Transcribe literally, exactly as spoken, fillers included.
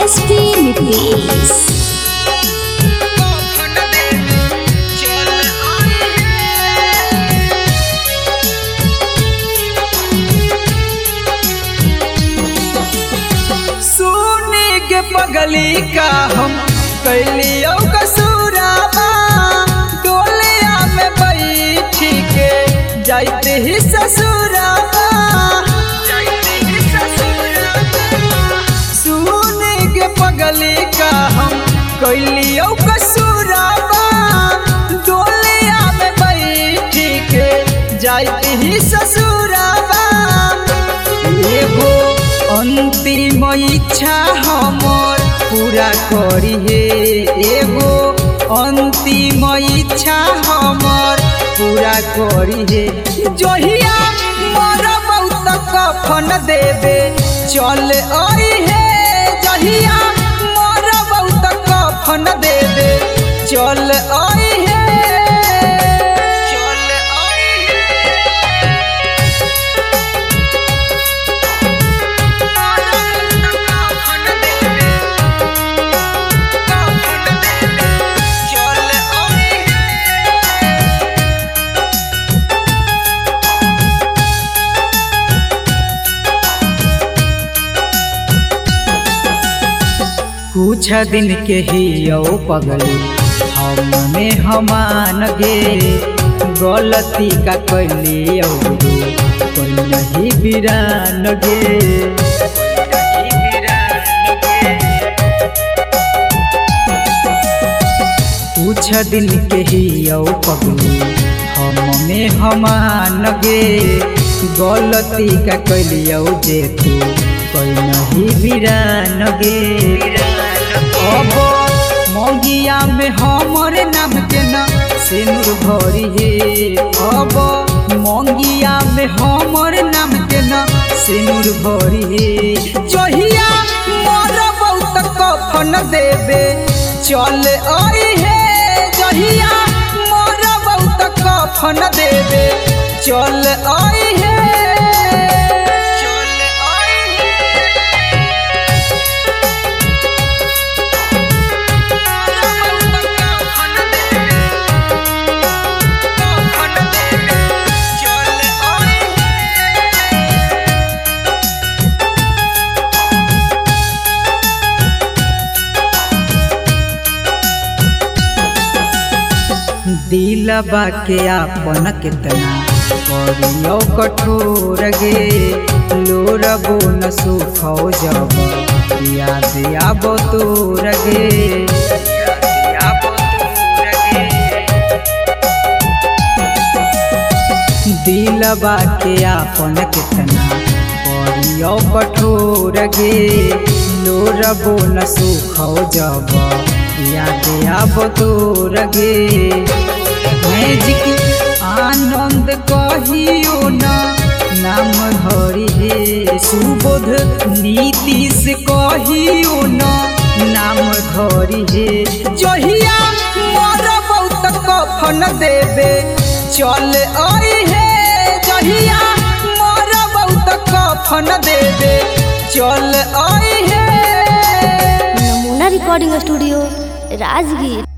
SP Nitish. पगली का हम कैलियो कसूराबा डोलिया में बैठी के जाते ही ससुराबा सुने के पगली का हम कैलियो कसूराबा डोलिया में बैठी के जाते ही ससुराबा एगो अंतिम इच्छा हमर पूरा करी हे एगो अंतिम इच्छा हमर पूरा करी हे जहिया मरब त कफन देबे चल आई हे जहिया मरब त कफन देबे चल आई हे कुछ दिन के ही यो पगली हमने हमान गे गलती का कैली कोई नहीं बिरान गे कुछ दिन के ही यो पगली हमने हमान गे गलती का कैली जे तू कोई नहीं बिरान गे अब मंगिया में हमर नाम के न सिनुर भरी हे अब मंगिया में हमर नाम के न सिनुर भरी हे जहिया मरब त कफन देबे चल आई हे जहिया मरब त कफन देबे चल आई हे दिलबा के आपन कितना करियो कठोर गे लोरबो न सुखो जब याद आबो तोर गे दिलबा के आपन कितना करियो कठोर गे लोरबो न सुखो जब याद आबो तोर गे मैजिक आनंद कहियो ना नाम धरी हे सुबोध नीतीश कहियो ना नाम धरी हे जहिया मरब त कफन देबे चल आई हे जहिया मरब त कफन देबे चल आई हे। नमूना रिकॉर्डिंग स्टूडियो राजगीर।